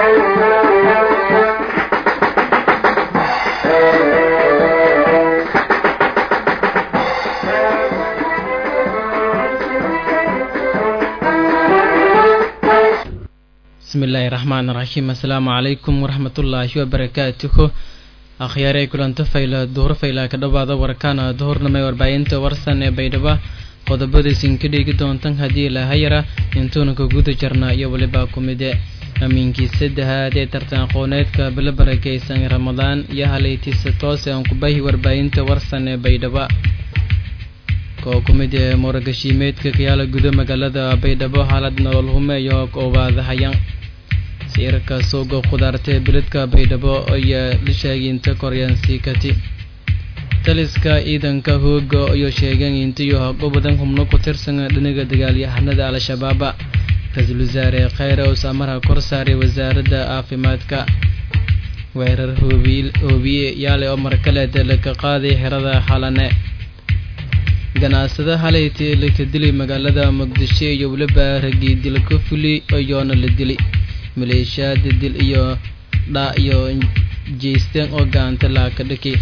bismillahi rahmaani rahiim. assalaamu calaykum waraxmatullaahi wabarakaatuhu. akhyaaray kulanto fayla duhur fayla ka dhawaada warkaana duhurnamay warbaahinta warsan ee baydhabo qodobadiisin ka dhigi doontan haddii lahayara intuuna ka guda jarnaa iyo waliba ku mide amiinkii saddexaad ee tartan aqooneedka bila barakaysan ramadaan iyo halaytiisa toos aan ku baahi warbaahinta warsan ee baydhabo koo ku mid ee muragashiimeedka kayaala gudo magaalada baydhabo xaalad nolol hume iyo koobaadahayaan siirka suuqa khudaarta biladka baydhabo ayaa la sheegay inta koryaansi kati taliska ciidanka hooga iyo sheegeen intiyo haqo badan xubno ku tirsan dhinaca dagaalyahanada al-shabaab ra-iisul wasaare khayre oo saamara kor saaray wasaaradda caafimaadka weerar hoobiye yaale oo markaleed laga qaaday xerada xalane ganacsada halayti la ka dilay magaalada muqdisho iyo waliba ragii dilka fuli ayoona la dilay maleeshiyada dil iyo dha iyo jeesteen oo gaanta la ka dhakay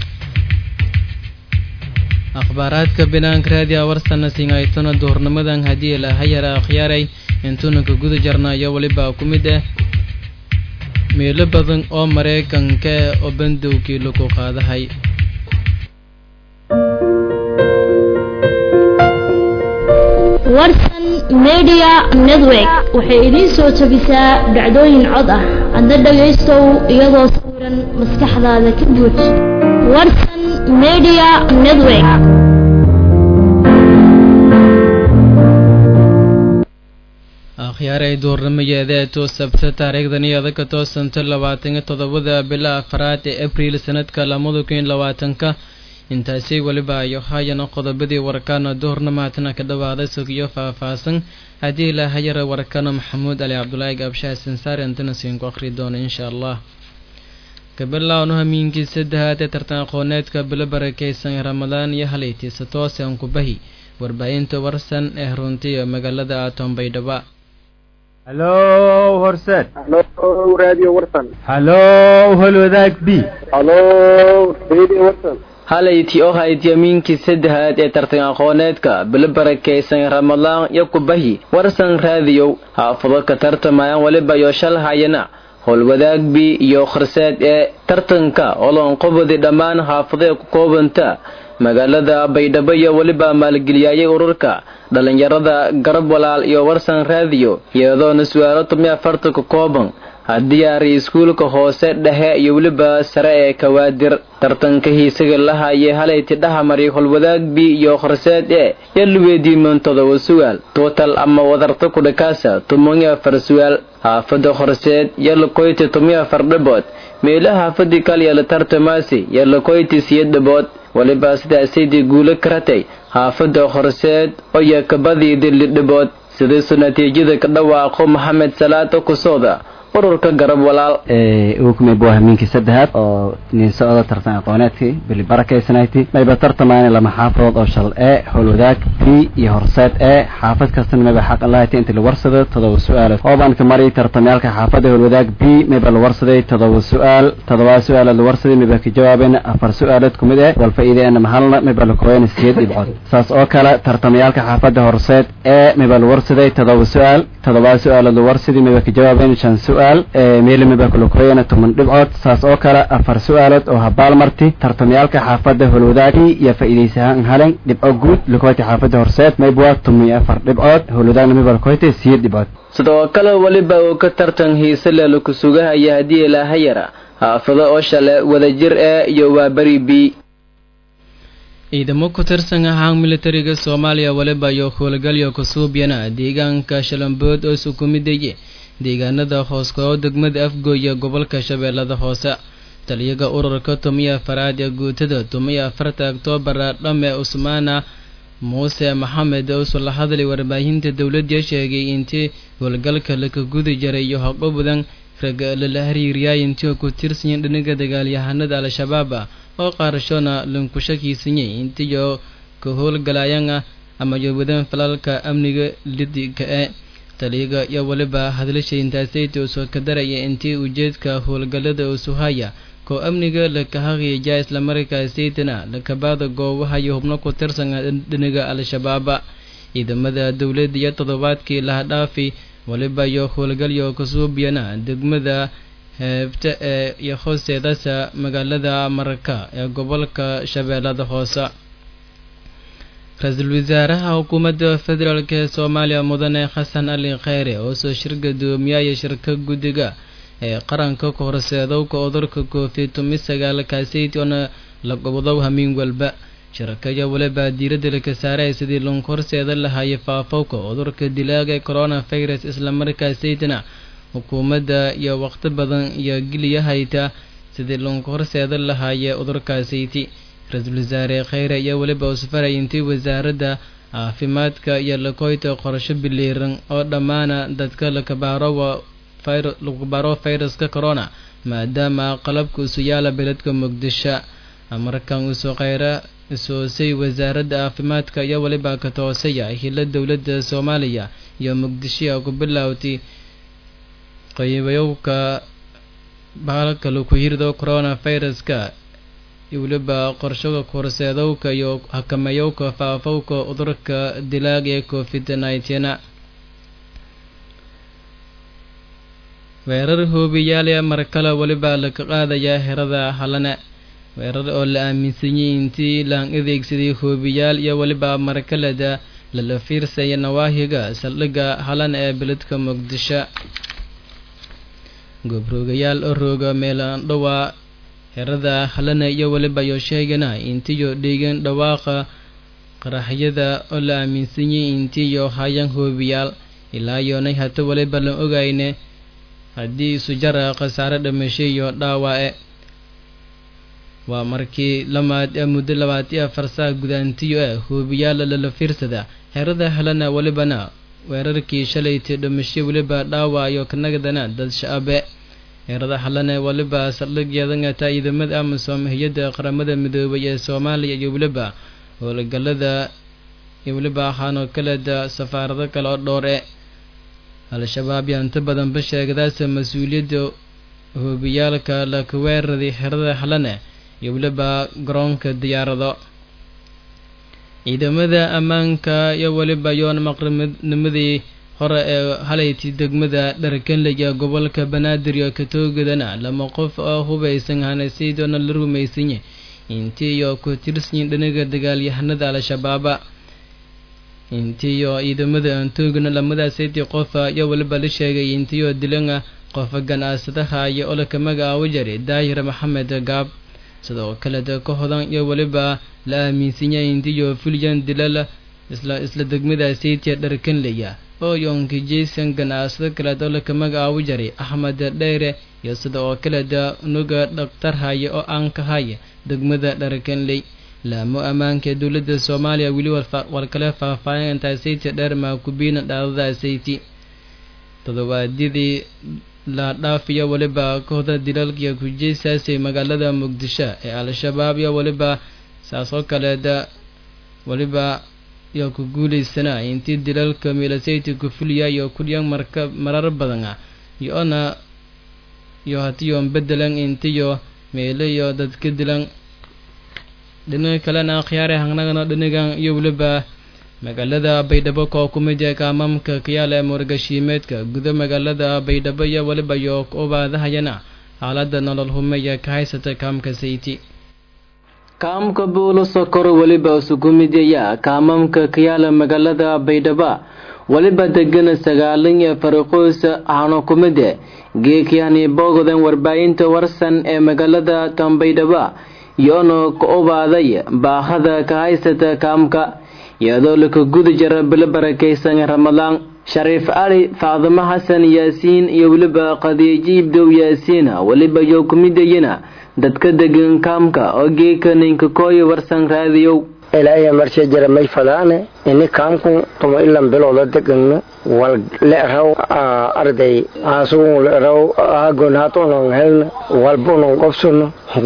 akhbaaraadka banaanka raadiyo warsana singaytona duhurnimadan haddii la hayara akhyaaray intuuna ka guda jarnaayo waliba ku mid ah meelo badan oo maraykanka oo bandowkii lagu qaadahay warsan media network waxay idin soo tabisaa dhacdooyin cod ah hadda dhagaystow iyadoo sawiran maskaxdaada ka buux warsan media network akhyaaray duurnimayeeda too sabta taariikhdan iyada ka toosanta 27 bila afraad ee abriil sanadka 2020 intaasi waliba ayo hayana qodobadii warkaana duhurnamaatana ka dhawaada sugiyo faahfaahsan haddii la hayara warkaana maxamuud ali cabdulaahi gaabshaah sansaari antana siin ku akhri doono insha allah kabilowno hamiinkii saddexaad ee tartan aqooneedka bila barakaysan ramadaan iyo halaytiisa toos aan ku bahi warbaahinta warsan ee runtii magaalada aatoon baydhabo Hello Horset. Hello Radio Warsan. Hello Holwadaag B. Hello Radio Warsan. halayti oo hayd yamiinkii saddexaad ee tartan aqooneedka bila barakaysan ramadaan iyo ku bahi warsan raadiyo haafado ka tartamayaan waliba iyo shal hayana holwadaag B iyo kharsaad ee tartanka oo loon qobodi dhammaan haafadee ku koobanta magaalada baydhabo iyo waliba maalgeliyay ururka dhalinyarada garab walaal iyo warsan raadiyo iyadoo su'aalo 40 ka kooban haddii ay iskuulka hoose dhexe iyo waliba sare ee kawaadir tartanka hiisaga lahaayay halayti dhahamari holwadaag B iyo kharsaad ee yalweedii mantada su'aal total ama wadarta ku dhakaasa 14 su'aal haafada kharsaad yalla koyti 14 dhabood meelaha fadhi kaliya la tartamaasi yalla koyti 7 dhabood waliba sidaasii guulo karatay haafada kharsaad oo yakabadii dil dhabood sidoo natiijada ka dhawaaqo Maxamed Salaato ku sooda ururka garab walaal uu kuma buu hamiinkii saddexaad oo nin socda tartan aqooneedkii bil barakaysanaytii mayba tartamayna lama xaafadood oo shal ee holwadaag B iyo horseed ee xaafad kastana mayba xaq lahayd inta la warsado 7 su'aal oo baan ka maray tartamyaalka xaafada holwadaag B mayba la warsaday 7 su'aal 7 su'aal la warsaday mayba ka jawaabeen 4 su'aalood kumid ah wal faa'iideena mahalna mayba la kooyay 7 dhibcood saas oo kale tartamyaalka xaafada horseed ee mayba la warsaday 7 su'aal 7 su'aal la warsaday mayba ka jawaabeen 5 meel ma kula kooyana 10 dhibcood saas oo kale 4 su'aalood oo habaal marti tartamyaalka xaafada holwadaagi iyo faa'iideysan halan dhibco guud lukooti xaafada horseed may buu 14 dhibcood holwadaagna ma balkooti 7 dhibcood sidoo kale waliba uu ka tartan hiisa la ku sugahay hadii la hayara haafada oo shale wadajir ee iyo waa bari B ciidamo ku tirsan ahaan militariga Soomaaliya waliba iyo howlgalyo ku suubyana deegaanka Shalambood oo isku midayay deegaanada hooskooda degmada Afgooya gobolka Shabeellada Hoose taliyaga ururka 14 ee guutada 14 Oktoobar dhame Usmaana Muuse Maxamed oo soo la hadlay warbaahinta dawladda sheegay intii howlgalka la ka guda jiray iyo haqo badan rag la xiriiriyay intii ku tirsan dhinaca dagaalyahanada al-shabaab oo qaarashona lanku shakiisanay intii ka howlgalayaan ama wadan falalka amniga lidka taliga iyo waliba hadlashay intaasayta oo soo kadaraya intii ujeedka howlgallada usuhaya koo amniga la kahaqiyay isla markaasaytana la kabaada goobaha iyo hubno ku tirsan dhinaga al-shabaab ciidamada dawladda iyo toddobaadkii la dhaafi waliba iyo howlgalyo kasuubiyana degmada heebta ee iyo hoosteedasa magaalada Marka ee gobolka Shabeellada Hoose. Ra'iisul Wasaaraha Xukuumadda Federaalka ee Soomaaliya Mudane Xasan Ali Khayre oo soo shirgadoomiyay shirka guddiga ee qaranka ka horseedowga cudurka COVID-19 kaasaytona la gobdow hamiin walba shirkaya waliba diiradda ka saaray sidii loo horseeda lahaay faafowga cudurka dilaaga coronavirus isla markaasaytana xukuumadda iyo waqti badan iyo giliyahayta sidii loo horseeda lahaay cudurkaasaytii. Ra'iisul Wasaare Khayre iyo waliba usfaray intii wasaaradda caafimaadka iyo la koyto qorshe biliiran oo dhamaana dadka la kabaaro fayraska corona maadaama qalabka isu yaala beledka Muqdisho. Markan usoo Khayre isoo say wasaaradda caafimaadka iyo waliba ka toosaya hila dawladda Soomaaliya iyo Muqdisho ku bilowtay qaybayowka baalka lagu yirdo coronaviruska waliba qorshaga korseedowka iyo hakamayowka faafowka cudurka dilaaga ee COVID-19. weerar hoobiyaal markale waliba la ka qaadaya xerada Halane weerar oo la aaminsan yahay intii la adeegsaday hoobiyaal iyo waliba markalada la fiirsay nawaahiga saldhiga Halane ee beledka Muqdisho. goobrogayaal oo rooga meelaan dhawaa xerada Halane iyo waliba yo sheegana intii dhigan dhawaaqa qaraxyada oo la aaminsan yahay intii yo hayan hoobiyaal ilaa yoonay hata waliba la ogayne haddii isu jara khasaare dhimashay iyo dhaawac waa markii lamaad muddo 24 saac gudaantiyo hoobiyaal la fiirsada xerada Halane walibana weerarkii shalaytii dhimashay waliba dhaawac iyo kanagdana dad shacab xerada Halane waliba saldhigyada ciidamada Amisom hay'adda qaramada midoobay ee Soomaaliya iyo waliba howlgallada iyo waliba xano kala safaarado kala oo dhowr al-shabaab inta badan sheegadaas mas'uuliyadda hoobiyaalka la ka weeraray xerada Halane iyo waliba garoonka diyaarado. ciidamada ammaanka iyo waliba yoon maqribnimadii hore ee halayti degmada Dharkanleyga gobolka Banaadir iyo ka toogadana lama qof oo hubaysan hanasiidona la rumaysan intii iyo ku tirsan dhinaga dagaalyahanada al-shabaab intii iyo ciidamada aan toogana lamadaasii qof iyo waliba la sheegay intii dilanga qof ganacsadaha iyo oo ka magacaabo jiray Daahir Maxamed Gaab sidoo kale ka hodan iyo waliba la aaminsan yahay intii fulyan dilala isla degmadaasii Dharkanleyga oo yoonki Jason ganacsada kale oo ka magacaabo jiray Axmed Dheere iyo sidoo kale nuga dhaqtar haye oo aan ka haye degmada Dharkanley. laamo ammaanka dawladda Soomaaliya wili wal kale faahfaahin intaasay dheer ma ku biina dhacdadaasay toddobaadii la dhaafiyo waliba kooxda dilalka ku jeesaasay magaalada Muqdisho ee al-shabaab iyo waliba saasoo kale waliba iyo ku guuleysana intii dilalka milasayti ku fuliya iyo kuliyaan marar badan iyo hatiyo bedelan intiyo meelayo dadka dilan dhinaca kalena khiyaare hangnagana dhinagan iyo waliba magaalada Baydhabo ko kumida kaamamka kiyaale murgashiimeedka gudaha magaalada Baydhabo iyo waliba yo obaadahayana xaaladda nolol humaya ka haysata kaamka sayti kaamka buulo sokor waliba usugumidaya kaamamka kiyaale magaalada Baydhabo waliba degan sagaalin ee farqoosa aano kumide geekiyani bogodan warbaahinta warsan ee magaalada Baydhabo yono ko obaaday baahada ka haysata kaamka iyadoo la ka guda jira bil barakeysan Ramadaan. Shariif Ali Faadima Xasan Yaasiin iyo waliba Qadiijiib Dow Yaasiin waliba yo kumidayna dadka degan kaamka oo geeka ninka kooyo warsan raadiyo ilaahay marshe jara may fadaane ini kaamku tuma ilan bilowda degana wal leeraw arday asuun leeraw agonaatoon helna walbuna qofsuna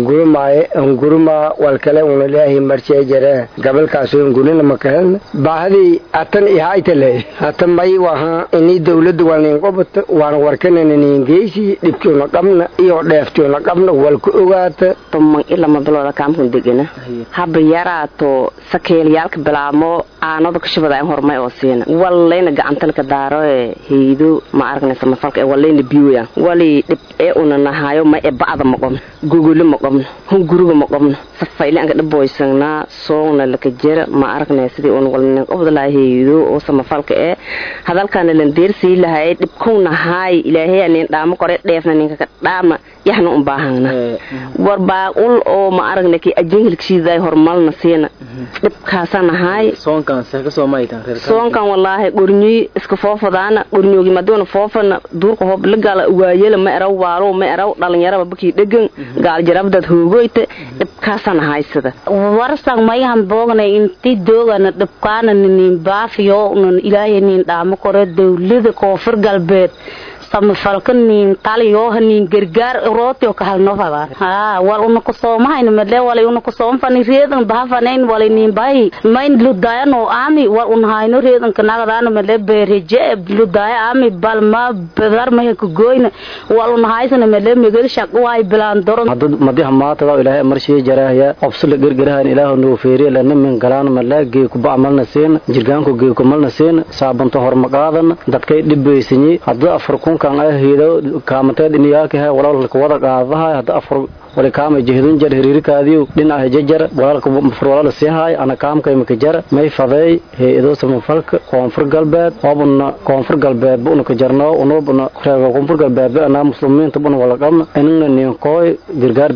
hunguruma wal kale una ilaahay marshe jara gabalkaas hungurina makahelna baahdi atan ihaaytale atan may waha ini dawladda walin qobta waan warkanani geesi dibkoona qabna iyo dheeftoona qabna wal ku ogaata tuma ila ma bilowda kaamku degana haba yaraato sakeelyaalka bilaamo aanada ka shabadaan hormay oo siina wallayna gacantalka daaro heedo ma aragnaysa mafalka wallayna biyoya wali dib una nahayo ma bacda maqom gugul maqom hunguriga maqom safayli anga dhaboysana soona laka jira ma aragnay sidii oo walna qobdalaa heedo oo samafalka hadalkan lan deersi lahaay dibkoon nahay ilaahay aan dhaamo qore dheefna ninka ka dhaama yaxna u baahana warbaa ul oo ma aragnay ki ajinilkiiday hormalna siina dibkaasana hay soonkan saaka Soomaaliya reer soonkan wallahi qornyi iska foofadaana qornyogi madoona foofana duurka hoob la gala waayela ma eraw waalo ma eraw dhalinyarada baki dhagan gaal jarabdad hoogoyte dibkaasana haysada warsan mayan boognay intii doogana dibkaana nin baafiyo un ilaahay nin dhaamo qore dawladda koonfur galbeed samafalkanin taliyo hanin gargaar rootio ka halno fada wal una ku Soomaayna madle wal una ku Soomfani reedan baafanayn wal nin bay mayn ludayano ami wal una hayno reedan kanagadaana madle bereje ludaya ami balma badar ma ku gooyna wal una haysana madle megal shaqo way bilaan doron hadda madiha maata ilaahay marshii jaraaya qabsul gargarahan ilaahu noo feeriye lana min galaan malaagi ku baamalna seen jirgaanku geey ku malna seen saabanto hormaqaadan dadkay dhibaysanyi hadda afar kun kan aheedo kaamateed iniyaalka walaalka wada qaadaha hadda afar wala kaama jeedin jar hiriirkaadiyo dhinaca jajar walaalka farwala sihay ana kaamka imika jar may faday heedo samafalka koonfur galbeed oobna koonfur galbeed buna ka jarno unubna reebo koonfur galbeed ana muslimiinta buna wala qam inna nin qooy gargaar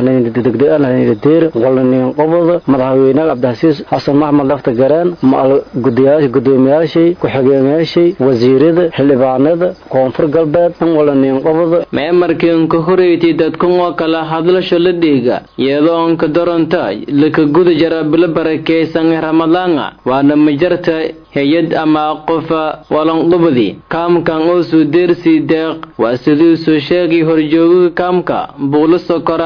degdeg deer wala nin qobada madaxweynaha Abdulaziz Xasan Maxamed lafta garaan ma gudoomiyaashii ku xigeenyaashii wasiirada xildhibaanada koonfur galbeed wala nin qobada ma markii ku horeeyay dadku kala hadlasho la dhiga iyadoo ka doronta laka guda jara bil barakeysan ramadaanga waana majarta hay'ad ama qofa walan qubadi kaamkan oo soo deersi deeq waa sidoo soo sheegay horjooga kaamka buulo sokora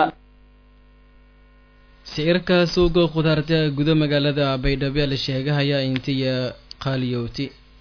sirka suuqa khudaarta guda magaalada Baydhabo la sheegaya intii qaliyowti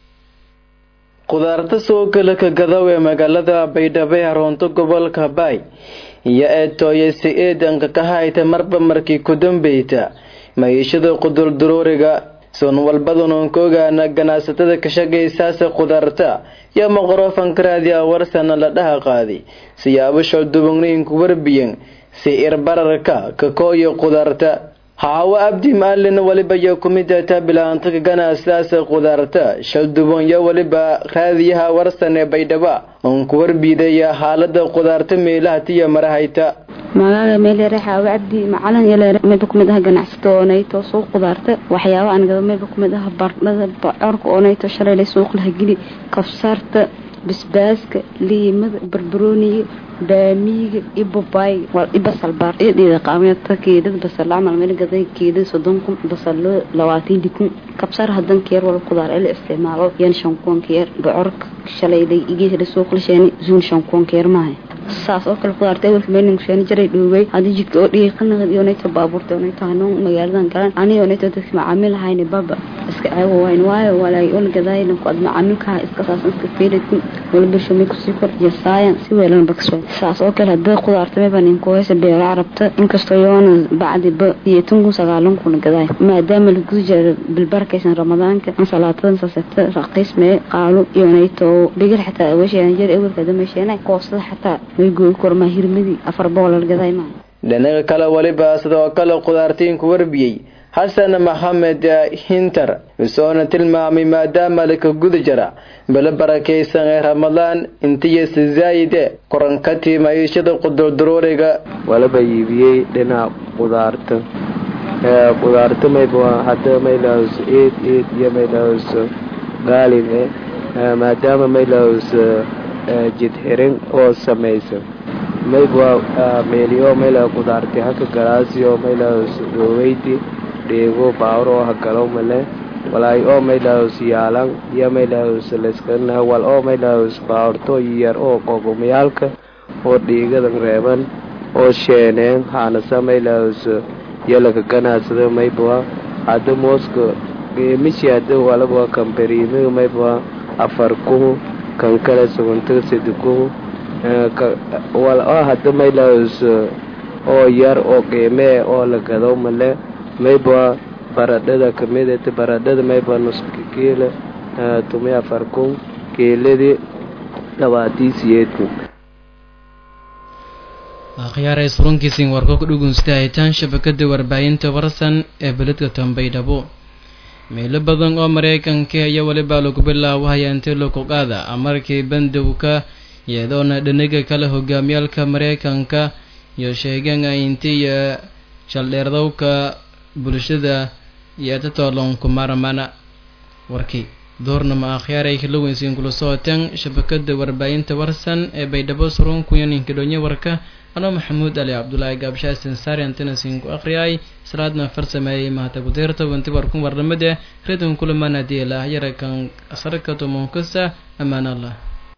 khudaarta suuqa la ka gadaw ee magaalada Baydhabo ee runta gobolka Bay iyo eetoyasi eedanka ka hayta marba markii ku dambeeyta maayishada qudul durooriga soon walbadana koogaana ganacsatada ka shaqeeysa khudaarta ya maqrofan karaadiya warsana la dhaha qaadi siyaabo shaldubangnayn ku warbiyan si irbararka ka kooyo khudaarta hawa abdi maalin waliba ya kumida tabilaanta ganacsatada khudaarta shaldubon ya waliba raadiyaha warsana Baydhabo on ku warbiidaya xaaladda khudaarta meelaha tiya marahayta magaala meelere hawa abdi macalin yeleere mid kumid ah ganacsato oonayto suuq khudaarta waxyaabo aan gado mid kumid ah bardhada bocorka oonayto shalay suuq la gili kafsarta bisbaaska liimada barbarooniga baamiga ibobay wal ibasal bar eedida qaamiyada keedada basal amal meel gaday keedada 30 basal 20 kabsar hadan keer wal khudaar ee isticmaalo yan shankon keer bocorka shalayday igeeyada suuq la sheeni zoon shankon keer maahay saas oo kale khudaarta wal meenin sheeni jiray dhowey hadii jidka oo dhiiqanaad yoonayto baabuurta yoonayto hanoo magaaladan garan ani yoonayto dadka macaamil hayni baba iska aywo wayn waayo walay ul gadayna ku ad macaamilka iska saasan iska fiiridku wal birshamay ku sii kordhiya science si weelan bakso saas oo kale hadda khudaarta ma baanin ku heesa beer arabta inkastoo yoona bacdi ba iyo tungu sagaalan kuna gaday maadaama la guujiro bil barakeysan ramadaanka salaadan saasata raqiis mee qaalo yoonayto bigal xataa washeen jir awalka dameesheena koosada xataa way gool korma hirmidi 4 boqol gaday ma dhanaga kala waliba sidoo kale khudaartiin ku warbiyay Hassan Mohamed Hinter soona tilmaamay maadaama la ka guda jira bil barakeysan Ramadaan intii zaayide qorankati maayishada qudul durooriga walaba yiibiyay dhinaca khudaarta ma hadda maylaas eed iyo maylaas gaalime maadaama maylaas jid xirin oo samaysan mayba meeliyo mayla khudaarta haka galaasiyo maylaas weyti dheego baawar oo hagalo male walaay oo maydhaws yaalan iyo maydhaws leskana wal oo maydhaws baawrto yar oo qogomayaalka oo dhiigadan reeban oo sheeneen haanasa maydhaws yalaga ganacsada maybwa hadda mooska geemishi hadda walaba kamberiimiga maybwa 4,000 kan kale 7,000 wal oo hadda maydhaws oo yar oo qiimee oo la gado male maybwa baradhada kamidata baradhada maybwa nuska kiila 4,000 kiiladii 28,000 akhyaaray surunkiisin warko ku dhugunsta haytaan shabakada warbaahinta warsan ee beledka Tanbaydhabo meelo badan oo Mareykanka iyo waliba lagu bilaaway inta lagu qaada amarkii bandowga iyadoona dhinaga kala hogaamiyalka Mareykanka iyo sheegan intii shaldheerdowka bulshada iyo tatolon kumaramana warkii doornama akhyaaray kala weynsiin kula sootan shabakada warbaahinta warsan ee Baydhabo surunku yaninka doonyo warka أنا محمود علي عبد الله قابشة سنساري أنتنا سينكو أخرياي سلادنا فرسماي ما تقدرت وانتباركم ورمده ردهم كل ما ندي الله يرى كان أسركة منكسة أمان الله